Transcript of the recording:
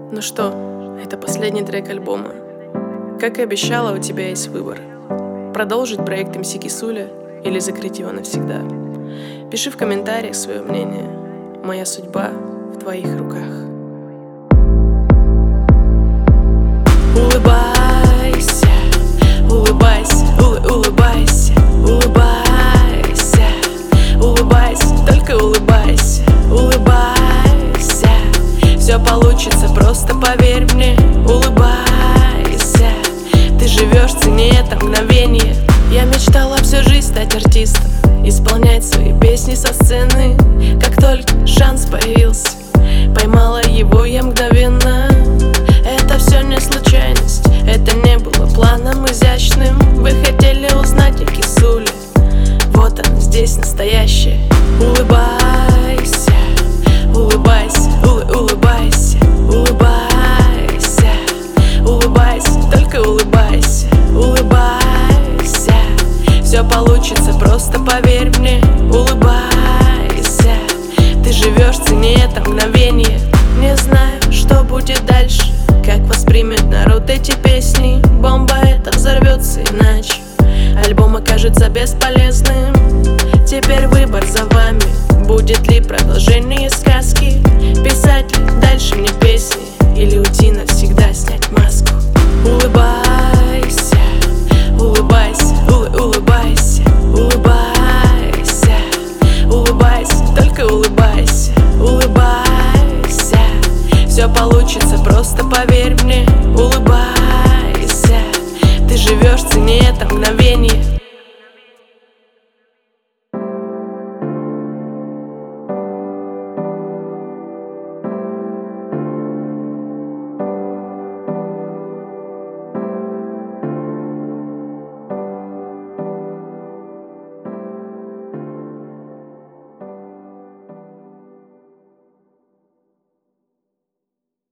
Ну что, это последний трек альбома. Как и обещала, у тебя есть выбор: продолжить проект МС Кисуля или закрыть его навсегда. Пиши в комментариях свое мнение. Моя судьба в твоих руках. Улыбайся, улыбайся, улыбайся, улыбайся, улыбайся, только улыбайся, улыбайся. Все получится, просто поверь мне, улыбайся. Ты живешь, цени это мгновение. Я мечтала всю жизнь стать артистом, исполнять свои песни со сцены. Как только шанс появился, поймала его я мгновенно. Это все не случайность, это не было планом изящным. Вы хотели узнать о Кисуле, вот он здесь настоящий. Улыбайся, улыбайся, улыбайся, улыбайся, улыбайся, только улыбайся, улыбайся. Все получится, просто поверь мне, улыбайся. Ты живешь, цени это мгновение. Не знаю, что будет дальше, как воспримет народ эти песни. Бомба эта взорвется иначе, альбом окажется бесполезным. Теперь выбор за вами, будет ли продолжение сказки. Писать ли дальше мне песни или уйти навсегда, снять маску. Улыбайся, улыбайся, улыбайся, улыбайся, улыбайся, только улыбайся, улыбайся. Все получится, просто поверь мне, улыбайся. Ты живешь, цени это мгновение.